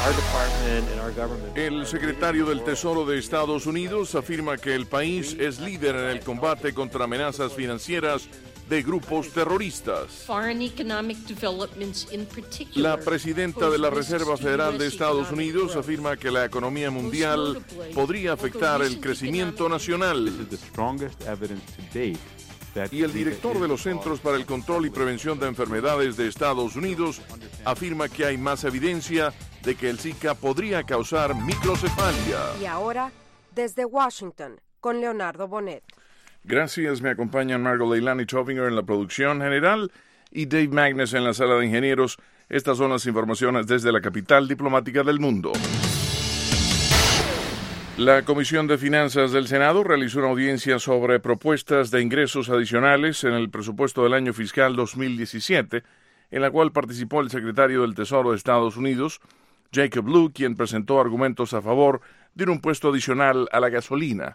El secretario del Tesoro de Estados Unidos afirma que el país es líder en el combate contra amenazas financieras de grupos terroristas. La presidenta de la Reserva Federal de Estados Unidos afirma que la economía mundial podría afectar el crecimiento nacional. Y el director de los Centros para el Control y Prevención de Enfermedades de Estados Unidos afirma que hay más evidencia de que el Zika podría causar microcefalia. Y ahora, desde Washington, con Leonardo Bonet. Gracias, me acompañan Margot Leilani Chofinger en la producción general y Dave Magnus en la sala de ingenieros. Estas son las informaciones desde la capital diplomática del mundo. La Comisión de Finanzas del Senado realizó una audiencia sobre propuestas de ingresos adicionales en el presupuesto del año fiscal 2017, en la cual participó el secretario del Tesoro de Estados Unidos, Jacob Lew, quien presentó argumentos a favor de un impuesto adicional a la gasolina.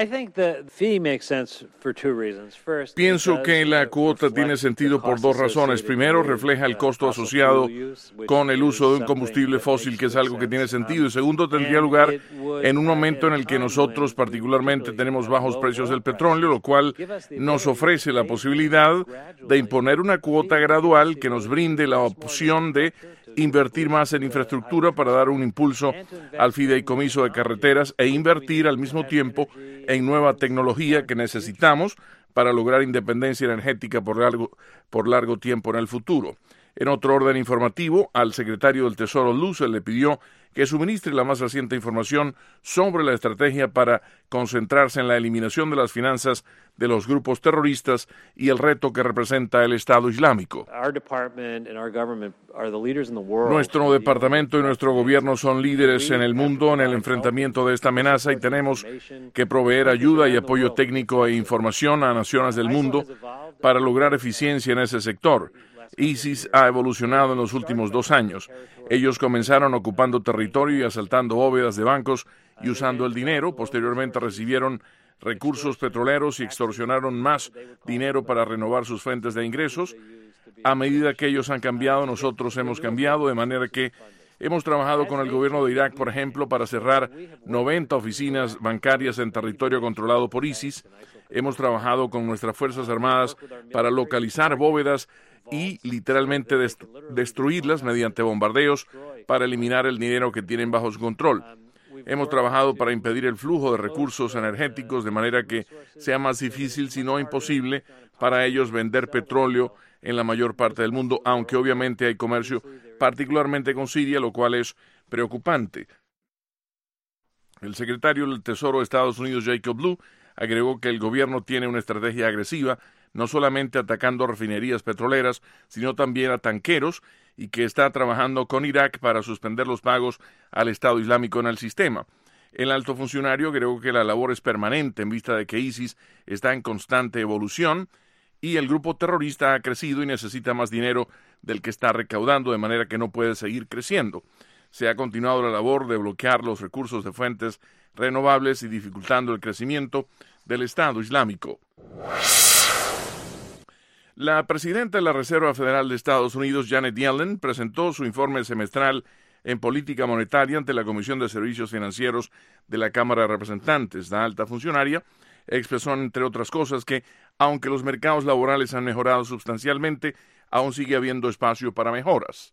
Pienso que la cuota tiene sentido por dos razones. Primero, refleja el costo asociado con el uso de un combustible fósil, que es algo que tiene sentido. Y segundo, tendría lugar en un momento en el que nosotros particularmente tenemos bajos precios del petróleo, lo cual nos ofrece la posibilidad de imponer una cuota gradual que nos brinde la opción de invertir más en infraestructura para dar un impulso al fideicomiso de carreteras e invertir al mismo tiempo en nueva tecnología que necesitamos para lograr independencia energética por largo tiempo en el futuro. En otro orden informativo, al secretario del Tesoro Lew se le pidió que suministre la más reciente información sobre la estrategia para concentrarse en la eliminación de las finanzas de los grupos terroristas y el reto que representa el Estado Islámico. Nuestro departamento y nuestro gobierno son líderes en el mundo en el enfrentamiento de esta amenaza y tenemos que proveer ayuda y apoyo técnico e información a naciones del mundo para lograr eficiencia en ese sector. ISIS ha evolucionado en los últimos 2 años. Ellos comenzaron ocupando territorio y asaltando bóvedas de bancos y usando el dinero. Posteriormente recibieron recursos petroleros y extorsionaron más dinero para renovar sus fuentes de ingresos. A medida que ellos han cambiado, nosotros hemos cambiado, de manera que hemos trabajado con el gobierno de Irak, por ejemplo, para cerrar 90 oficinas bancarias en territorio controlado por ISIS. Hemos trabajado con nuestras Fuerzas Armadas para localizar bóvedas y literalmente destruirlas mediante bombardeos para eliminar el dinero que tienen bajo su control. Hemos trabajado para impedir el flujo de recursos energéticos de manera que sea más difícil, si no imposible, para ellos vender petróleo en la mayor parte del mundo, aunque obviamente hay comercio, particularmente con Siria, lo cual es preocupante. El secretario del Tesoro de Estados Unidos, Jacob Lew, agregó que el gobierno tiene una estrategia agresiva, no solamente atacando refinerías petroleras, sino también a tanqueros, y que está trabajando con Irak para suspender los pagos al Estado Islámico en el sistema. El alto funcionario agregó que la labor es permanente en vista de que ISIS está en constante evolución y el grupo terrorista ha crecido y necesita más dinero del que está recaudando, de manera que no puede seguir creciendo. Se ha continuado la labor de bloquear los recursos de fuentes renovables y dificultando el crecimiento del Estado Islámico. La presidenta de la Reserva Federal de Estados Unidos, Janet Yellen, presentó su informe semestral en política monetaria ante la Comisión de Servicios Financieros de la Cámara de Representantes. La alta funcionaria expresó, entre otras cosas, que aunque los mercados laborales han mejorado sustancialmente, aún sigue habiendo espacio para mejoras.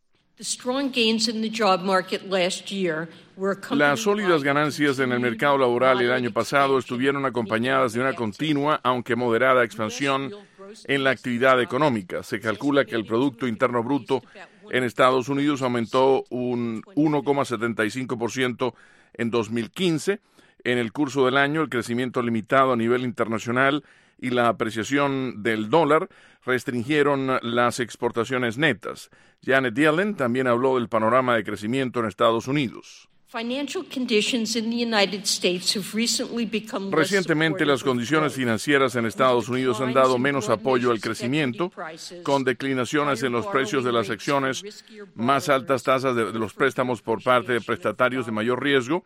Las sólidas ganancias en el mercado laboral el año pasado estuvieron acompañadas de una continua, aunque moderada, expansión en la actividad económica. Se calcula que el Producto Interno Bruto en Estados Unidos aumentó un 1,75% en 2015. En el curso del año, el crecimiento limitado a nivel internacional y la apreciación del dólar restringieron las exportaciones netas. Janet Yellen también habló del panorama de crecimiento en Estados Unidos. Recientemente, las condiciones financieras en Estados Unidos han dado menos apoyo al crecimiento, con declinaciones en los precios de las acciones, más altas tasas de los préstamos por parte de prestatarios de mayor riesgo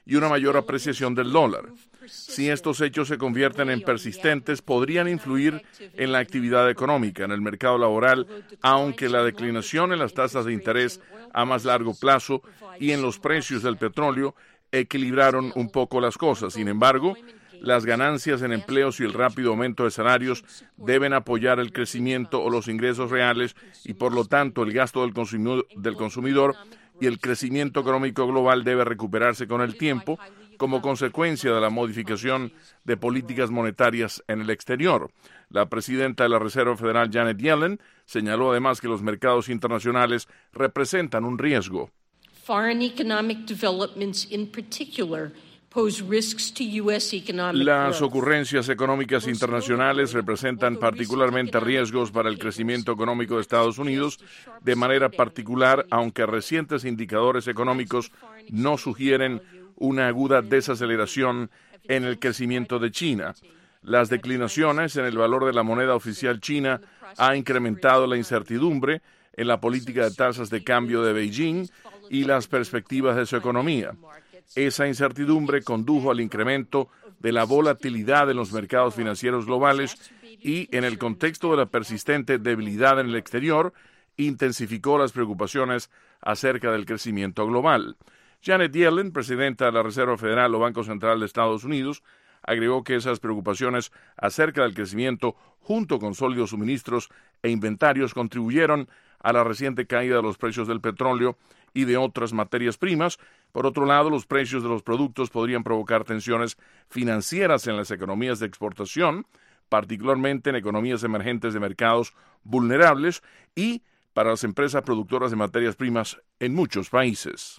y una mayor apreciación del dólar. Si estos hechos se convierten en persistentes, podrían influir en la actividad económica, en el mercado laboral, aunque la declinación en las tasas de interés a más largo plazo y en los precios del petróleo equilibraron un poco las cosas. Sin embargo, las ganancias en empleos y el rápido aumento de salarios deben apoyar el crecimiento o los ingresos reales y, por lo tanto, el gasto del consumidor y el crecimiento económico global debe recuperarse con el tiempo como consecuencia de la modificación de políticas monetarias en el exterior. La presidenta de la Reserva Federal, Janet Yellen, señaló además que los mercados internacionales representan un riesgo. Foreign economic developments in particular pose risks to U.S. economic Las growth. ocurrencias económicas internacionales representan particularmente riesgos para el crecimiento económico de Estados Unidos, de manera particular, aunque recientes indicadores económicos no sugieren una aguda desaceleración en el crecimiento de China. Las declinaciones en el valor de la moneda oficial china ha incrementado la incertidumbre en la política de tasas de cambio de Beijing y las perspectivas de su economía. Esa incertidumbre condujo al incremento de la volatilidad en los mercados financieros globales y, en el contexto de la persistente debilidad en el exterior, intensificó las preocupaciones acerca del crecimiento global. Janet Yellen, presidenta de la Reserva Federal o Banco Central de Estados Unidos, agregó que esas preocupaciones acerca del crecimiento, junto con sólidos suministros e inventarios, contribuyeron a la reciente caída de los precios del petróleo y de otras materias primas. Por otro lado, los precios de los productos podrían provocar tensiones financieras en las economías de exportación, particularmente en economías emergentes de mercados vulnerables y para las empresas productoras de materias primas en muchos países.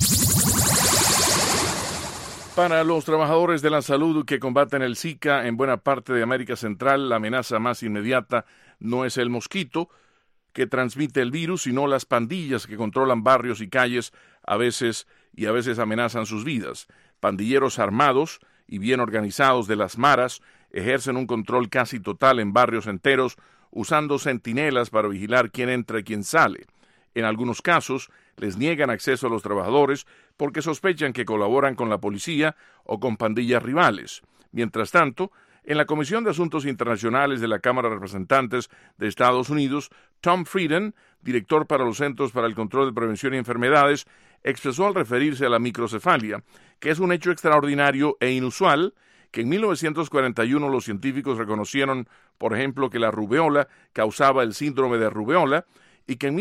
Para los trabajadores de la salud que combaten el Zika en buena parte de América Central, la amenaza más inmediata no es el mosquito que transmite el virus, sino las pandillas que controlan barrios y calles a veces amenazan sus vidas. Pandilleros armados y bien organizados de las maras ejercen un control casi total en barrios enteros, usando centinelas para vigilar quién entra y quién sale. En algunos casos, les niegan acceso a los trabajadores porque sospechan que colaboran con la policía o con pandillas rivales. Mientras tanto, en la Comisión de Asuntos Internacionales de la Cámara de Representantes de Estados Unidos, Tom Frieden, director para los Centros para el Control de Prevención y Enfermedades, expresó al referirse a la microcefalia que es un hecho extraordinario e inusual, que en 1941 los científicos reconocieron, por ejemplo, que la rubeola causaba el síndrome de rubeola, y que en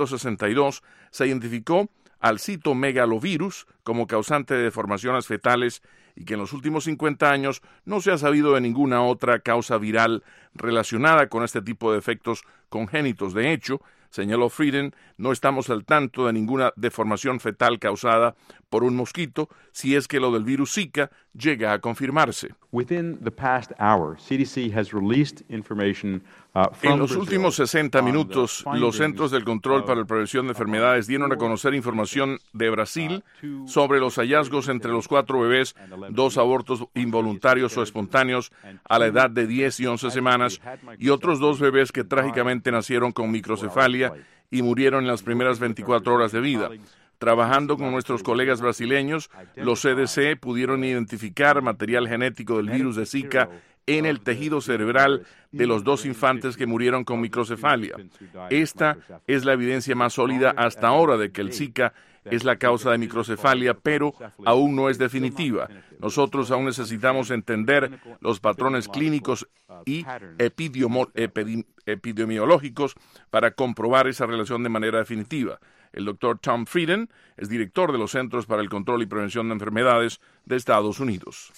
1962 se identificó al citomegalovirus como causante de deformaciones fetales y que en los últimos 50 años no se ha sabido de ninguna otra causa viral relacionada con este tipo de efectos congénitos. De hecho, señaló Frieden, no estamos al tanto de ninguna deformación fetal causada por un mosquito, si es que lo del virus Zika llega a confirmarse. Within the past hour, CDC has released information En los últimos 60 minutos, los Centros del Control para la Prevención de Enfermedades dieron a conocer información de Brasil sobre los hallazgos entre los 4 bebés, 2 abortos involuntarios o espontáneos a la edad de 10 y 11 semanas, y otros 2 bebés que trágicamente nacieron con microcefalia y murieron en las primeras 24 horas de vida. Trabajando con nuestros colegas brasileños, los CDC pudieron identificar material genético del virus de Zika en el tejido cerebral de los 2 infantes que murieron con microcefalia. Esta es la evidencia más sólida hasta ahora de que el Zika es la causa de microcefalia, pero aún no es definitiva. Nosotros aún necesitamos entender los patrones clínicos y epidemiológicos para comprobar esa relación de manera definitiva. El doctor Tom Frieden es director de los Centros para el Control y Prevención de Enfermedades de Estados Unidos.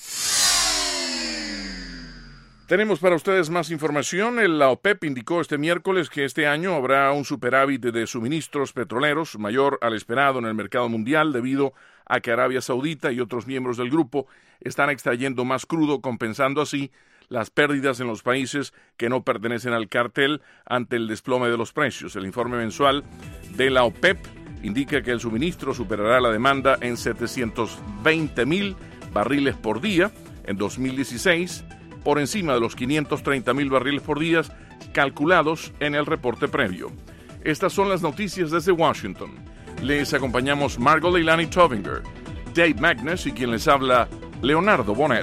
Tenemos para ustedes más información. La OPEP indicó este miércoles que este año habrá un superávit de suministros petroleros mayor al esperado en el mercado mundial debido a que Arabia Saudita y otros miembros del grupo están extrayendo más crudo, compensando así las pérdidas en los países que no pertenecen al cartel ante el desplome de los precios. El informe mensual de la OPEP indica que el suministro superará la demanda en 720,000 barriles por día en 2016, por encima de los 530,000 barriles por día calculados en el reporte previo. Estas son las noticias desde Washington. Les acompañamos Margot Leilani Tovinger. Dave Magnus y quien les habla, Leonardo Bonet.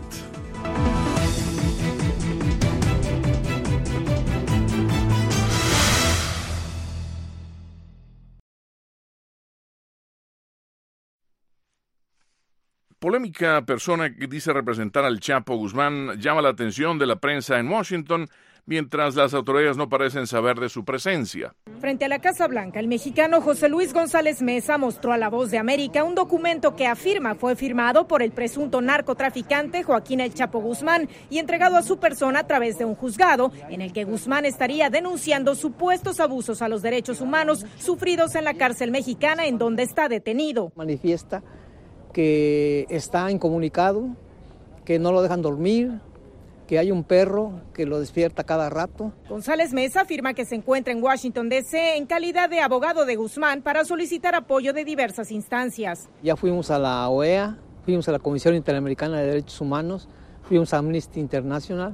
Polémica persona que dice representar al Chapo Guzmán llama la atención de la prensa en Washington, mientras las autoridades no parecen saber de su presencia. Frente a la Casa Blanca, el mexicano José Luis González Meza mostró a La Voz de América un documento que afirma fue firmado por el presunto narcotraficante Joaquín El Chapo Guzmán y entregado a su persona a través de un juzgado, en el que Guzmán estaría denunciando supuestos abusos a los derechos humanos sufridos en la cárcel mexicana en donde está detenido. Manifiesta que está incomunicado, que no lo dejan dormir, que hay un perro que lo despierta cada rato. González Meza afirma que se encuentra en Washington, D.C. en calidad de abogado de Guzmán para solicitar apoyo de diversas instancias. Ya fuimos a la OEA, fuimos a la Comisión Interamericana de Derechos Humanos, fuimos a Amnesty International.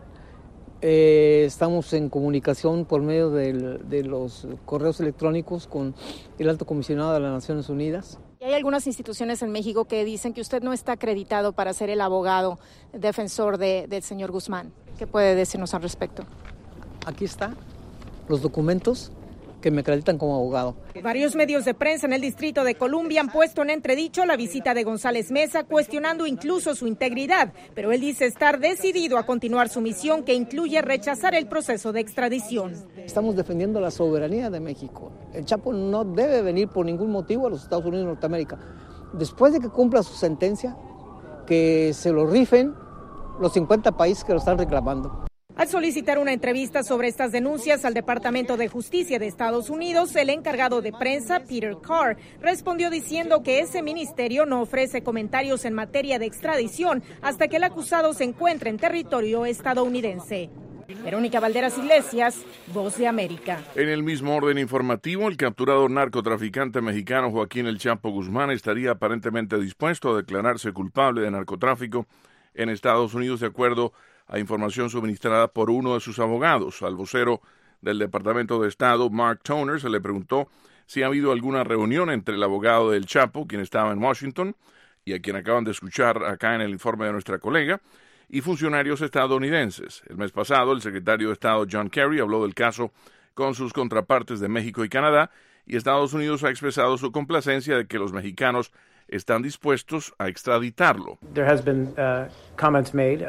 Estamos en comunicación por medio de los correos electrónicos con el Alto Comisionado de las Naciones Unidas. Y hay algunas instituciones en México que dicen que usted no está acreditado para ser el abogado defensor del señor Guzmán. ¿Qué puede decirnos al respecto? Aquí están los documentos que me acreditan como abogado. Varios medios de prensa en el Distrito de Columbia han puesto en entredicho la visita de González Meza, cuestionando incluso su integridad, pero él dice estar decidido a continuar su misión, que incluye rechazar el proceso de extradición. Estamos defendiendo la soberanía de México. El Chapo no debe venir por ningún motivo a los Estados Unidos de Norteamérica. Después de que cumpla su sentencia, que se lo rifen los 50 países que lo están reclamando. Al solicitar una entrevista sobre estas denuncias al Departamento de Justicia de Estados Unidos, el encargado de prensa, Peter Carr, respondió diciendo que ese ministerio no ofrece comentarios en materia de extradición hasta que el acusado se encuentre en territorio estadounidense. Verónica Valderas Iglesias, Voz de América. En el mismo orden informativo, el capturado narcotraficante mexicano Joaquín El Chapo Guzmán estaría aparentemente dispuesto a declararse culpable de narcotráfico en Estados Unidos, de acuerdo a información suministrada por uno de sus abogados. Al vocero del Departamento de Estado, Mark Toner, se le preguntó si ha habido alguna reunión entre el abogado del Chapo, quien estaba en Washington, y a quien acaban de escuchar acá en el informe de nuestra colega, y funcionarios estadounidenses. El mes pasado, el secretario de Estado John Kerry habló del caso con sus contrapartes de México y Canadá, y Estados Unidos ha expresado su complacencia de que los mexicanos están dispuestos a extraditarlo. There has been comments made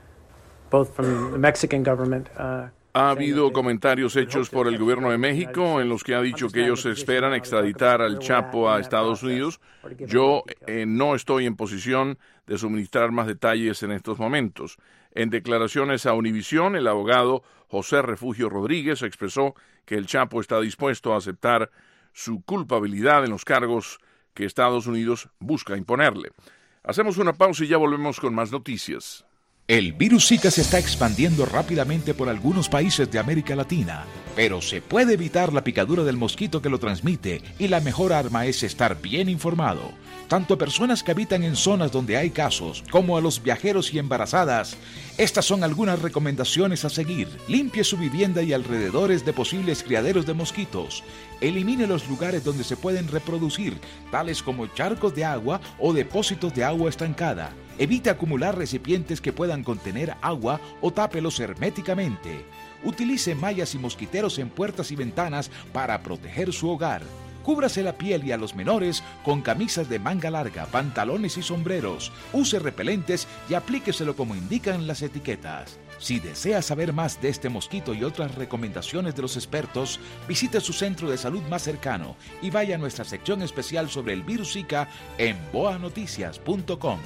both from the Mexican government. Ha habido comentarios hechos por el gobierno de México en los que ha dicho que ellos esperan extraditar al Chapo a Estados Unidos. Yo no estoy en posición de suministrar más detalles en estos momentos. En declaraciones a Univisión, el abogado José Refugio Rodríguez expresó que el Chapo está dispuesto a aceptar su culpabilidad en los cargos que Estados Unidos busca imponerle. Hacemos una pausa y ya volvemos con más noticias. El virus Zika se está expandiendo rápidamente por algunos países de América Latina, pero se puede evitar la picadura del mosquito que lo transmite y la mejor arma es estar bien informado. Tanto a personas que habitan en zonas donde hay casos, como a los viajeros y embarazadas. Estas son algunas recomendaciones a seguir. Limpie su vivienda y alrededores de posibles criaderos de mosquitos. Elimine los lugares donde se pueden reproducir, tales como charcos de agua o depósitos de agua estancada. Evite acumular recipientes que puedan contener agua o tápelos herméticamente. Utilice mallas y mosquiteros en puertas y ventanas para proteger su hogar. Cúbrase la piel y a los menores con camisas de manga larga, pantalones y sombreros. Use repelentes y aplíqueselo como indican las etiquetas. Si desea saber más de este mosquito y otras recomendaciones de los expertos, visite su centro de salud más cercano y vaya a nuestra sección especial sobre el virus Zika en boanoticias.com.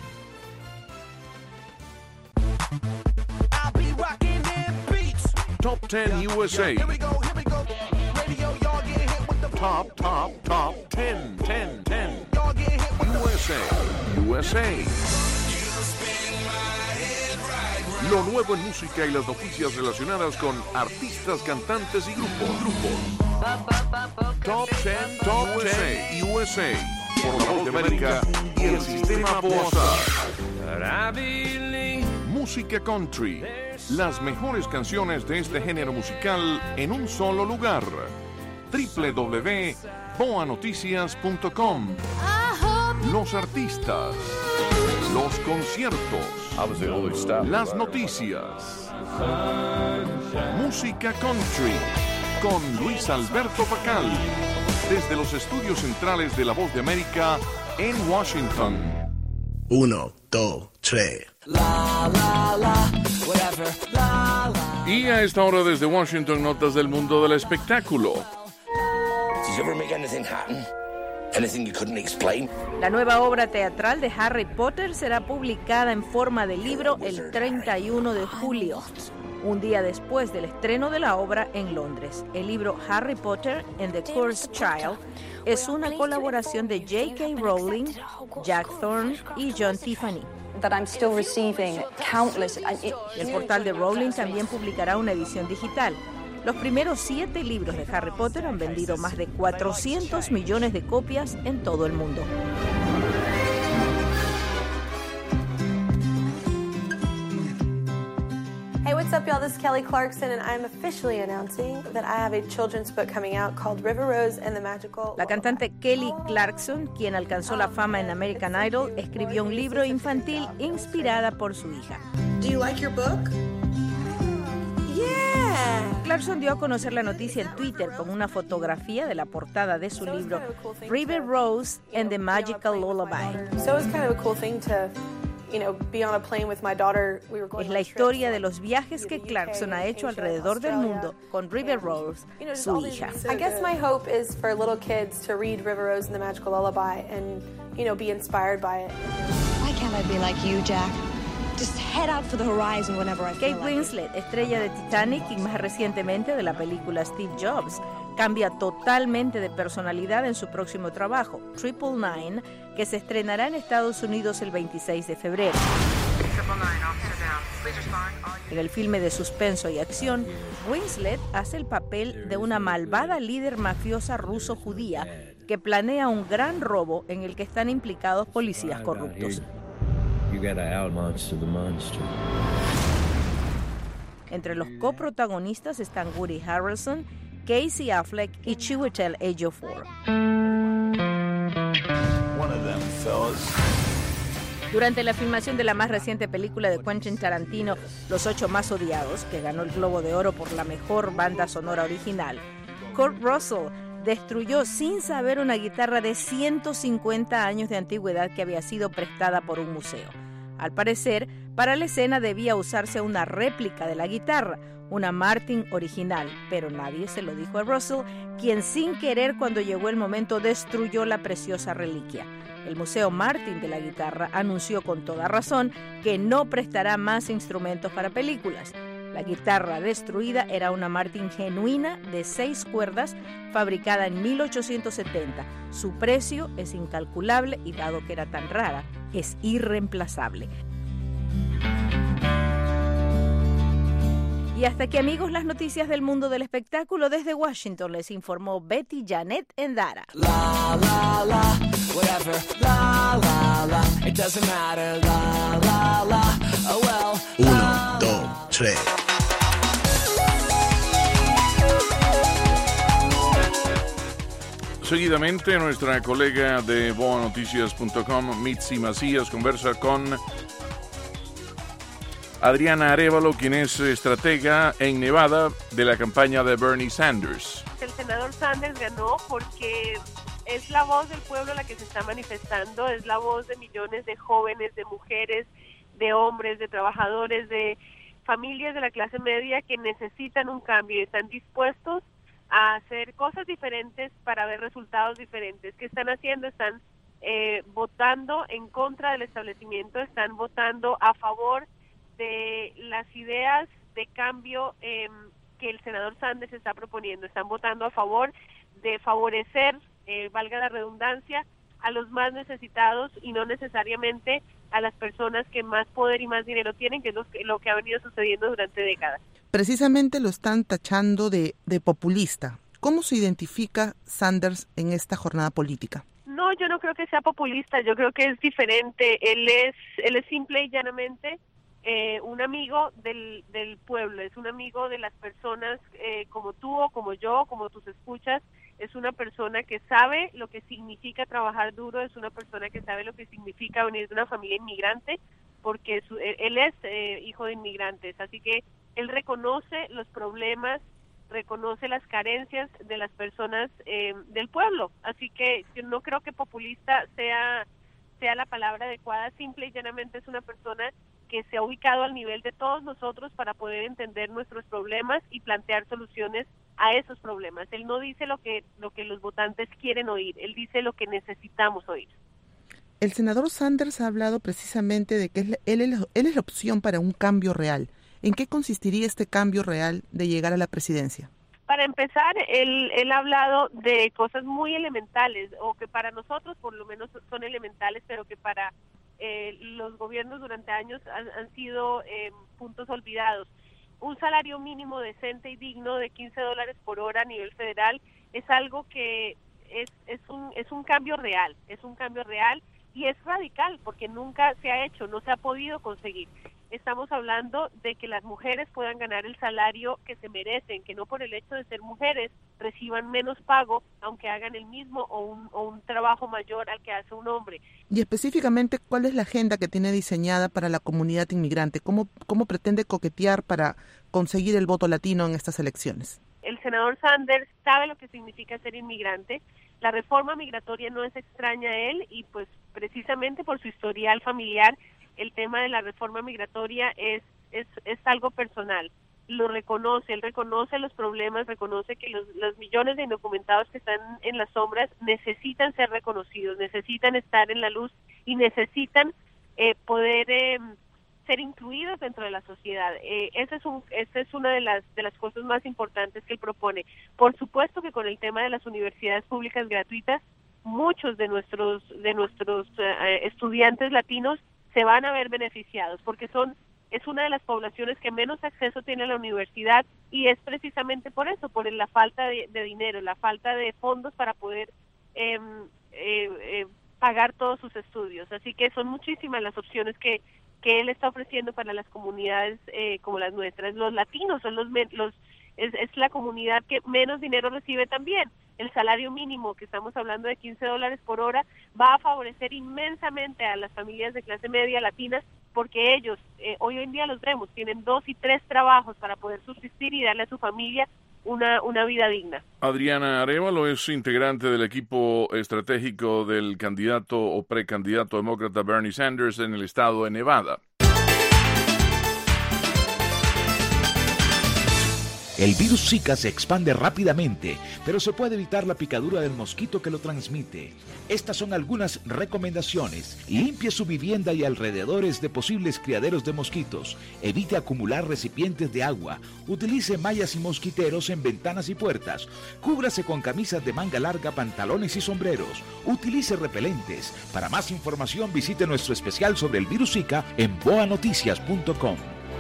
Top 10 USA. Top 10. USA. Lo nuevo en música y las noticias relacionadas con artistas, cantantes y grupos. Top 10 USA. Por La Voz de América y el Sistema Boazar. Música country. Las mejores canciones de este género musical en un solo lugar. www.boanoticias.com. los artistas, los conciertos, las noticias, música country, con Luis Alberto Pacal, desde los estudios centrales de La Voz de América en Washington. 1, 2, 3. Y a esta hora desde Washington, notas del mundo del espectáculo. La nueva obra teatral de Harry Potter será publicada en forma de libro el 31 de julio, un día después del estreno de la obra en Londres. El libro Harry Potter and the Cursed Child es una colaboración de J.K. Rowling, Jack Thorne y John Tiffany. El portal de Rowling también publicará una edición digital. Los primeros 7 libros de Harry Potter han vendido más de 400 millones de copias en todo el mundo. Hey, what's up, y'all? This is Kelly Clarkson, and I'm officially announcing that I have a children's book coming out called River Rose and the Magical... La cantante Kelly Clarkson, quien alcanzó la fama en American Idol, escribió un libro infantil inspirada por su hija. Do you like your book? Yeah. Clarkson dio a conocer la noticia en Twitter con una fotografía de la portada de su libro River Rose and the Magical Lullaby. So it's kind of a cool thing to... be on a plane with my daughter. Es la historia de los viajes que Clarkson ha hecho alrededor del mundo con River Rose, su hija. I guess my hope is for little kids to read River Rose and the Magical Lullaby and, be inspired by it. Why can't I be like you, Jack? Just head out for the horizon whenever I feel Kate Winslet, estrella de Titanic y más recientemente de la película Steve Jobs, cambia totalmente de personalidad en su próximo trabajo, 999, que se estrenará en Estados Unidos el 26 de febrero. En el filme de suspenso y acción, Winslet hace el papel de una malvada líder mafiosa ruso-judía que planea un gran robo en el que están implicados policías corruptos. Entre los coprotagonistas están Woody Harrelson, Casey Affleck y Chiwetel Ejiofor. Durante la filmación de la más reciente película de Quentin Tarantino, Los 8 más odiados, que ganó el Globo de Oro por la mejor banda sonora original, Kurt Russell destruyó sin saber una guitarra de 150 años de antigüedad que había sido prestada por un museo. Al parecer, para la escena debía usarse una réplica de la guitarra, una Martin original, pero nadie se lo dijo a Russell, quien sin querer cuando llegó el momento destruyó la preciosa reliquia. El Museo Martin de la guitarra anunció con toda razón que no prestará más instrumentos para películas. La guitarra destruida era una Martin genuina de 6 cuerdas, fabricada en 1870. Su precio es incalculable y dado que era tan rara, es irreemplazable. Y hasta aquí, amigos, las noticias del mundo del espectáculo. Desde Washington les informó Betty Janet Endara. La, la, la, whatever, la, la, la, it doesn't matter, la, la, la, oh well. 1, 2, 3. Seguidamente, nuestra colega de boanoticias.com, Mitzi Macías, conversa con Adriana Arévalo, quien es estratega en Nevada de la campaña de Bernie Sanders. El senador Sanders ganó porque es la voz del pueblo la que se está manifestando, es la voz de millones de jóvenes, de mujeres, de hombres, de trabajadores, de familias de la clase media que necesitan un cambio y están dispuestos a hacer cosas diferentes para ver resultados diferentes. ¿Qué están haciendo? Están votando en contra del establecimiento, están votando a favor de las ideas de cambio que el senador Sanders está proponiendo. Están votando a favor de favorecer, valga la redundancia, a los más necesitados y no necesariamente a las personas que más poder y más dinero tienen, que es lo que ha venido sucediendo durante décadas. Precisamente lo están tachando de populista. ¿Cómo se identifica Sanders en esta jornada política? No, yo no creo que sea populista, yo creo que es diferente. Él es simple y llanamente un amigo del pueblo, es un amigo de las personas como tú o como yo, como tus escuchas. es una persona que sabe lo que significa trabajar duro, es una persona que sabe lo que significa venir de una familia inmigrante, porque él es hijo de inmigrantes, así que él reconoce los problemas, reconoce las carencias de las personas del pueblo, así que yo no creo que populista sea la palabra adecuada, simple y llanamente es una persona que se ha ubicado al nivel de todos nosotros para poder entender nuestros problemas y plantear soluciones a esos problemas. Él no dice lo que los votantes quieren oír, él dice lo que necesitamos oír. El senador Sanders ha hablado precisamente de que él es la opción para un cambio real. ¿En qué consistiría este cambio real de llegar a la presidencia? Para empezar, él ha hablado de cosas muy elementales, o que para nosotros por lo menos son elementales, pero que para los gobiernos durante años han sido puntos olvidados. Un salario mínimo decente y digno de $15 por hora a nivel federal es algo que es un cambio real, y es radical porque nunca se ha hecho, no se ha podido conseguir. Estamos hablando de que las mujeres puedan ganar el salario que se merecen, que no por el hecho de ser mujeres reciban menos pago, aunque hagan el mismo o un trabajo mayor al que hace un hombre. Y específicamente, ¿cuál es la agenda que tiene diseñada para la comunidad inmigrante? ¿Cómo pretende coquetear para conseguir el voto latino en estas elecciones? El senador Sanders sabe lo que significa ser inmigrante. La reforma migratoria no es extraña a él y pues precisamente por su historial familiar, el tema de la reforma migratoria es algo personal. Lo reconoce, él reconoce los problemas, reconoce que los millones de indocumentados que están en las sombras necesitan ser reconocidos, necesitan estar en la luz y necesitan poder ser incluidos dentro de la sociedad. Esa es una de las cosas más importantes que él propone. Por supuesto que con el tema de las universidades públicas gratuitas, muchos de nuestros estudiantes latinos se van a ver beneficiados porque es una de las poblaciones que menos acceso tiene a la universidad y es precisamente por eso, por la falta de dinero, la falta de fondos para poder pagar todos sus estudios. Así que son muchísimas las opciones que él está ofreciendo para las comunidades como las nuestras. Los latinos son es la comunidad que menos dinero recibe también. El salario mínimo, que estamos hablando de $15 por hora, va a favorecer inmensamente a las familias de clase media latinas porque ellos, hoy en día los vemos, tienen 2 y 3 trabajos para poder subsistir y darle a su familia una vida digna. Adriana Arévalo es integrante del equipo estratégico del candidato o precandidato demócrata Bernie Sanders en el estado de Nevada. El virus Zika se expande rápidamente, pero se puede evitar la picadura del mosquito que lo transmite. Estas son algunas recomendaciones. Limpie su vivienda y alrededores de posibles criaderos de mosquitos. Evite acumular recipientes de agua. Utilice mallas y mosquiteros en ventanas y puertas. Cúbrase con camisas de manga larga, pantalones y sombreros. Utilice repelentes. Para más información visite nuestro especial sobre el virus Zika en boanoticias.com.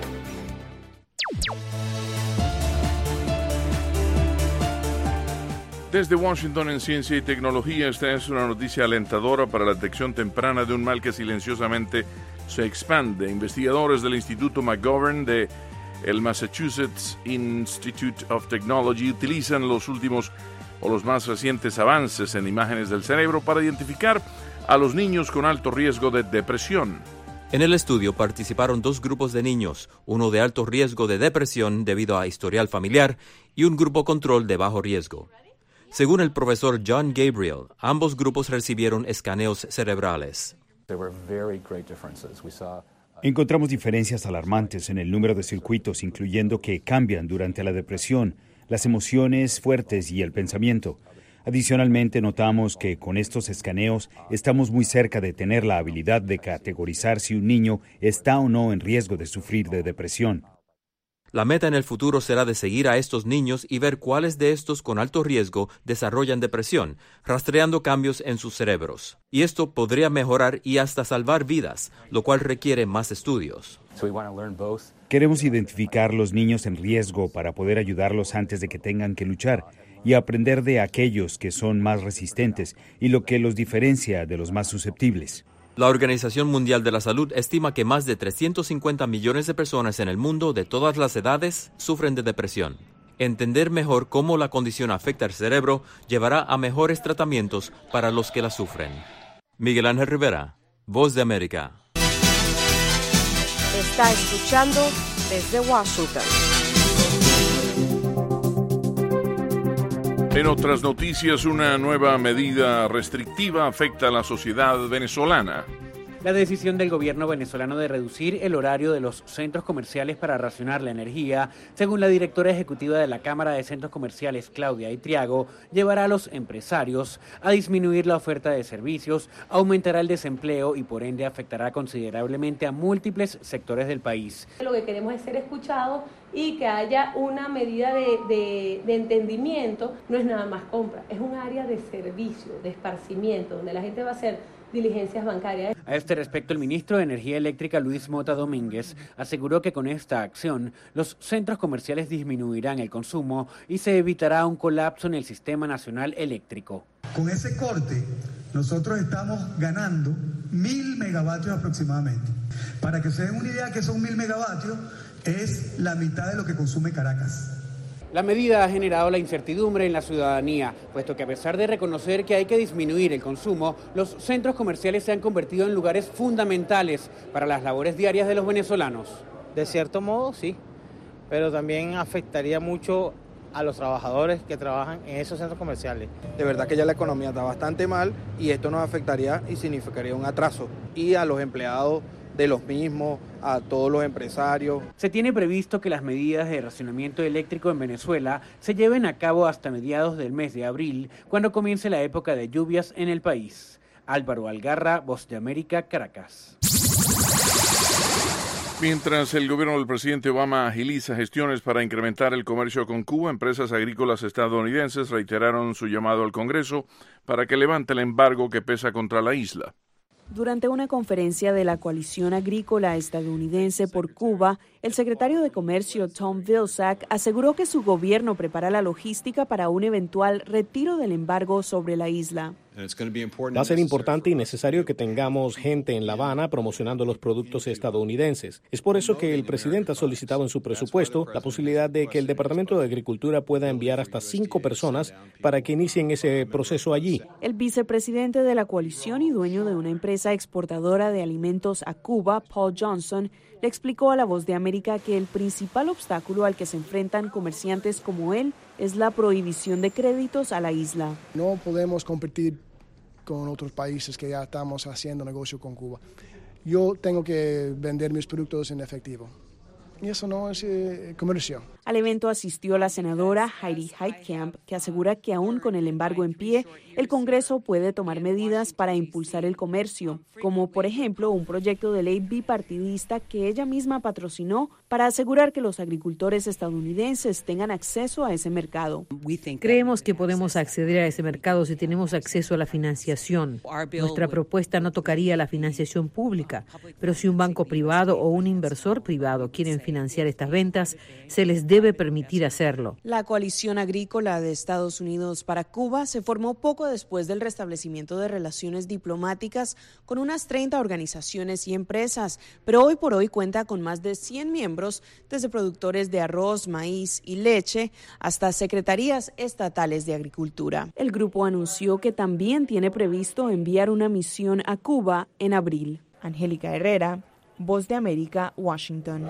Desde Washington en Ciencia y Tecnología, esta es una noticia alentadora para la detección temprana de un mal que silenciosamente se expande. Investigadores del Instituto McGovern de el Massachusetts Institute of Technology utilizan los últimos o los más recientes avances en imágenes del cerebro para identificar a los niños con alto riesgo de depresión. En el estudio participaron 2 grupos de niños, uno de alto riesgo de depresión debido a historial familiar y un grupo control de bajo riesgo. Según el profesor John Gabriel, ambos grupos recibieron escaneos cerebrales. Encontramos diferencias alarmantes en el número de circuitos, incluyendo que cambian durante la depresión, las emociones fuertes y el pensamiento. Adicionalmente, notamos que con estos escaneos estamos muy cerca de tener la habilidad de categorizar si un niño está o no en riesgo de sufrir de depresión. La meta en el futuro será de seguir a estos niños y ver cuáles de estos con alto riesgo desarrollan depresión, rastreando cambios en sus cerebros. Y esto podría mejorar y hasta salvar vidas, lo cual requiere más estudios. Queremos identificar los niños en riesgo para poder ayudarlos antes de que tengan que luchar y aprender de aquellos que son más resistentes y lo que los diferencia de los más susceptibles. La Organización Mundial de la Salud estima que más de 350 millones de personas en el mundo de todas las edades sufren de depresión. Entender mejor cómo la condición afecta al cerebro llevará a mejores tratamientos para los que la sufren. Miguel Ángel Rivera, Voz de América. Está escuchando desde Washington. En otras noticias, una nueva medida restrictiva afecta a la sociedad venezolana. La decisión del gobierno venezolano de reducir el horario de los centros comerciales para racionar la energía, según la directora ejecutiva de la Cámara de Centros Comerciales, Claudia Itriago, llevará a los empresarios a disminuir la oferta de servicios, aumentará el desempleo y por ende afectará considerablemente a múltiples sectores del país. Lo que queremos es ser escuchados y que haya una medida de entendimiento. No es nada más compra, es un área de servicio, de esparcimiento, donde la gente va a hacer diligencias bancarias. A este respecto, el ministro de Energía Eléctrica, Luis Mota Domínguez, aseguró que con esta acción los centros comerciales disminuirán el consumo y se evitará un colapso en el sistema nacional eléctrico. Con ese corte, nosotros estamos ganando 1.000 megavatios aproximadamente. Para que se den una idea que son 1.000 megavatios, es la mitad de lo que consume Caracas. La medida ha generado la incertidumbre en la ciudadanía, puesto que a pesar de reconocer que hay que disminuir el consumo, los centros comerciales se han convertido en lugares fundamentales para las labores diarias de los venezolanos. De cierto modo, sí, pero también afectaría mucho a los trabajadores que trabajan en esos centros comerciales. De verdad que ya la economía está bastante mal y esto nos afectaría y significaría un atraso. Y a los empleados de los mismos, a todos los empresarios. Se tiene previsto que las medidas de racionamiento eléctrico en Venezuela se lleven a cabo hasta mediados del mes de abril, cuando comience la época de lluvias en el país. Álvaro Algarra, Voz de América, Caracas. Mientras el gobierno del presidente Obama agiliza gestiones para incrementar el comercio con Cuba, empresas agrícolas estadounidenses reiteraron su llamado al Congreso para que levante el embargo que pesa contra la isla. Durante una conferencia de la Coalición Agrícola Estadounidense por Cuba, el secretario de Comercio Tom Vilsack aseguró que su gobierno prepara la logística para un eventual retiro del embargo sobre la isla. Va a ser importante y necesario que tengamos gente en La Habana promocionando los productos estadounidenses. Es por eso que el presidente ha solicitado en su presupuesto la posibilidad de que el Departamento de Agricultura pueda enviar hasta 5 personas para que inicien ese proceso allí. El vicepresidente de la coalición y dueño de una empresa exportadora de alimentos a Cuba, Paul Johnson, le explicó a La Voz de América que el principal obstáculo al que se enfrentan comerciantes como él es la prohibición de créditos a la isla. No podemos competir con otros países que ya estamos haciendo negocio con Cuba. Yo tengo que vender mis productos en efectivo. Y eso no es comercio. Al evento asistió la senadora Heidi Heitkamp, que asegura que aún con el embargo en pie, el Congreso puede tomar medidas para impulsar el comercio, como por ejemplo un proyecto de ley bipartidista que ella misma patrocinó para asegurar que los agricultores estadounidenses tengan acceso a ese mercado. Creemos que podemos acceder a ese mercado si tenemos acceso a la financiación. Nuestra propuesta no tocaría la financiación pública, pero si un banco privado o un inversor privado quieren financiar estas ventas, se les debe permitir hacerlo. La Coalición Agrícola de Estados Unidos para Cuba se formó poco después del restablecimiento de relaciones diplomáticas con unas 30 organizaciones y empresas, pero hoy por hoy cuenta con más de 100 miembros, desde productores de arroz, maíz y leche hasta secretarías estatales de agricultura. El grupo anunció que también tiene previsto enviar una misión a Cuba en abril. Angélica Herrera, Voz de América, Washington.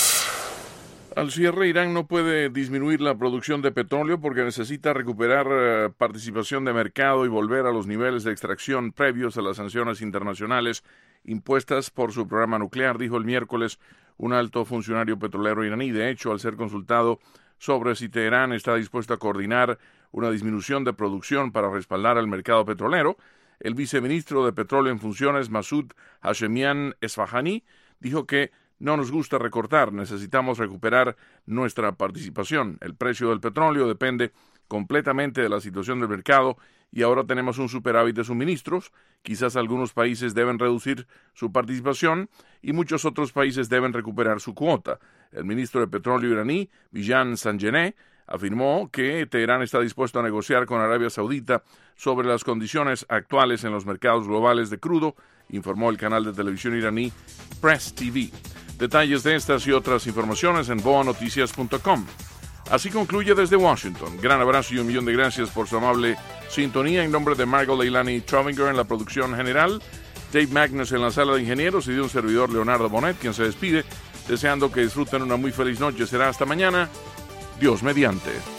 Al cierre, Irán no puede disminuir la producción de petróleo porque necesita recuperar participación de mercado y volver a los niveles de extracción previos a las sanciones internacionales impuestas por su programa nuclear, dijo el miércoles un alto funcionario petrolero iraní. De hecho, al ser consultado sobre si Teherán está dispuesto a coordinar una disminución de producción para respaldar al mercado petrolero, el viceministro de Petróleo en funciones, Masoud Hashemian Esfahani, dijo que no nos gusta recortar, necesitamos recuperar nuestra participación. El precio del petróleo depende completamente de la situación del mercado y ahora tenemos un superávit de suministros. Quizás algunos países deben reducir su participación y muchos otros países deben recuperar su cuota. El ministro de Petróleo iraní, Bijan Sanjaneh, afirmó que Teherán está dispuesto a negociar con Arabia Saudita sobre las condiciones actuales en los mercados globales de crudo, informó el canal de televisión iraní Press TV. Detalles de estas y otras informaciones en boanoticias.com. Así concluye Desde Washington. Gran abrazo y 1.000.000 de gracias por su amable sintonía. En nombre de Margot Leilani Trovinger en la producción general, Dave Magnus en la sala de ingenieros y de un servidor Leonardo Bonet, quien se despide, deseando que disfruten una muy feliz noche. Será hasta mañana. Dios mediante.